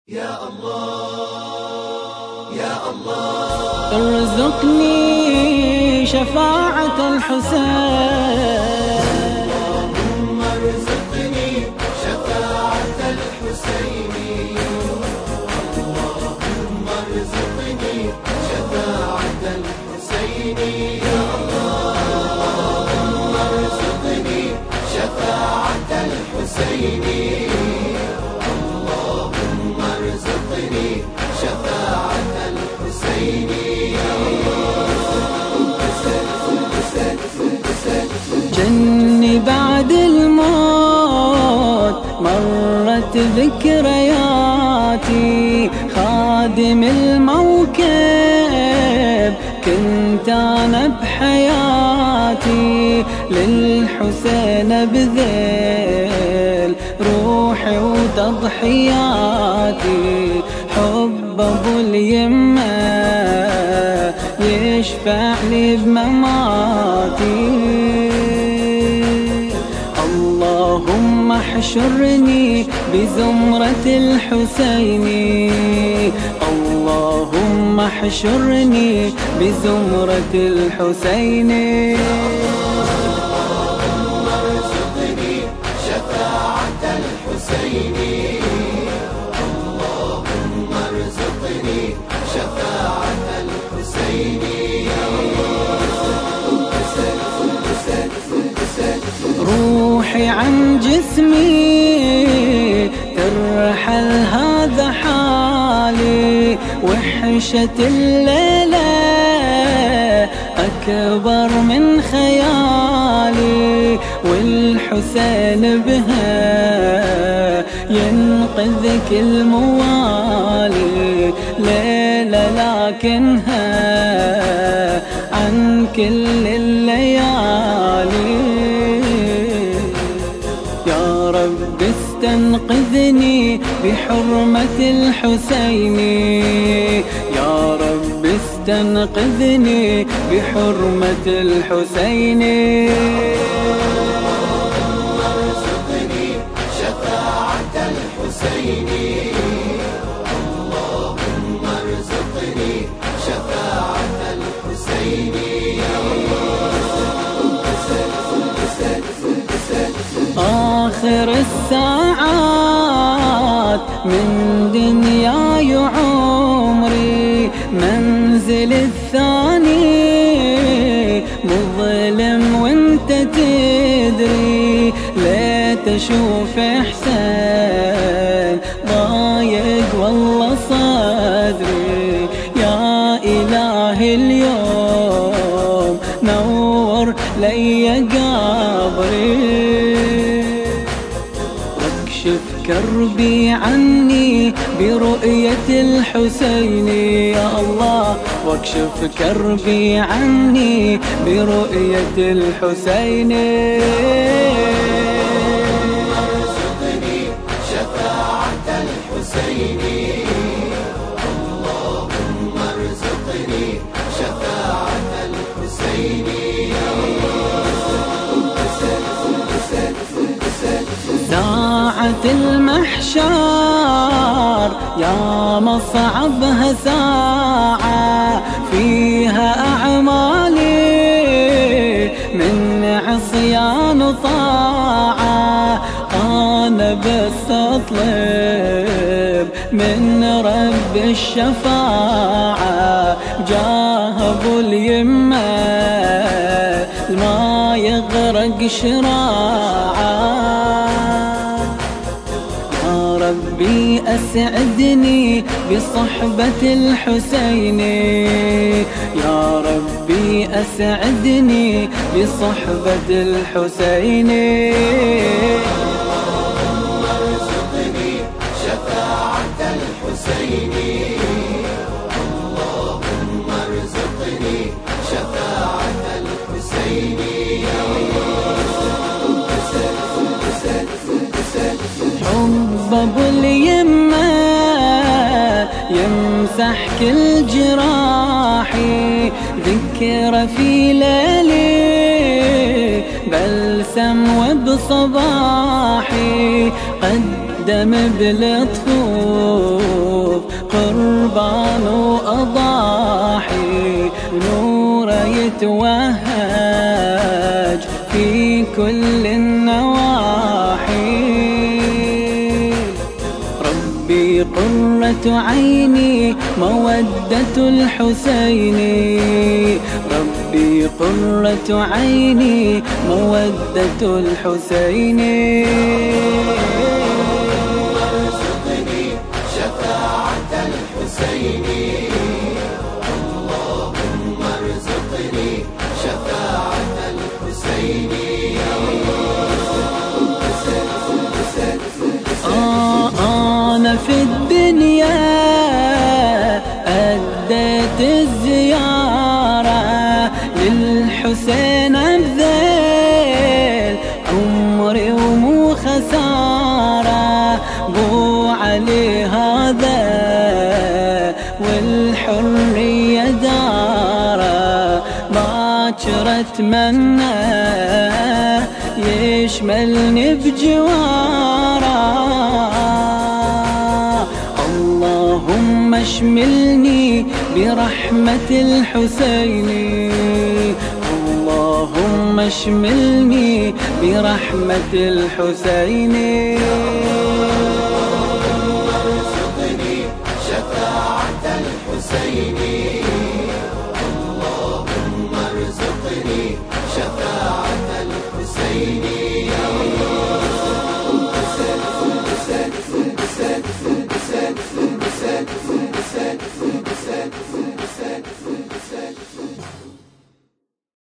يا الله يا الله ارزقني شفاعة الحسين. اللهم ارزقني شفاعة الحسين. اللهم ارزقني شفاعة الحسين. يا الله اللهم ارزقني شفاعة الحسين. اللهم ارزقني شفاعة الحسين. جني بعد الموت مرت ذكرياتي، خادم الموكب كنت أنا بحياتي، للحسين بذل روحي وتضحياتي، حب أبو اليمة يشفع لي بمماتي. اللهم احشرني بزمرة الحسين. اللهم احشرني بزمرة الحسين. اللهم ارزقني شفاعة الحسين. اللهم ارزقني شفاعة الحسين. روحي عن جسمي ترحل هذا حالي، وحشة الليلة أكبر من خيالي، والحسين بها ينقذ كل موالي، ليلة لكنها عن كل الليالي. يا رب استنقذني بحرمة الحسين. يا رب استنقذني بحرمة الحسين. اللهم ارزقني شفاعة الحسين. اللهم ارزقني شفاعة الحسين. آخر الساعات من دنياي عمري، منزل الثاني مظلم وانت تدري، ليت اشوف احسن ضايق والله صدري. يا إلهي اليوم نور لي قبري، واكشف كربي عني برؤية الحسين. يا الله واكشف كربي عني برؤية الحسين. ارزقني شفاعة الحسين. اللهم ارزقني شفاعة الحسين. ساعة المحشر يا مصعبها ساعة، فيها أعمالي من عصيان وطاعة، أنا بس أطلب من رب الشفاعة، جاه أبو اليمة ما يغرق شراعة. يا ربي أسعدني بصحبة الحسين. يا ربي أسعدني بصحبة الحسين. اللهم ارزقني شفاعة الحسين. اللهم ارزقني شفاعة الحسين. حب أبو اليمة يمسح كل جراحي، ذكرى في ليلي بلسم وبصباحي، قدم بلطفه قربان وأضاحي نوره يتوهج في كل النواحي. ربي قرة عيني مودة الحسين، ربي قرة عيني مودة الحسين. ارزقني شفاعة الحسين، اللهم ارزقني شفاعة الحسين. أنا في الدنيا أديت الزيارة للحسين أبذل عمري ومو خسارة. بو علي هذا والحرية دارة، باكر أتمنى يشملني بجواره. اللهم اشملني برحمة الحسين، اللهم اشملني برحمة الحسين. ارزقني شفاعة الحسين، اللهم ارزقني شفاعة الحسين.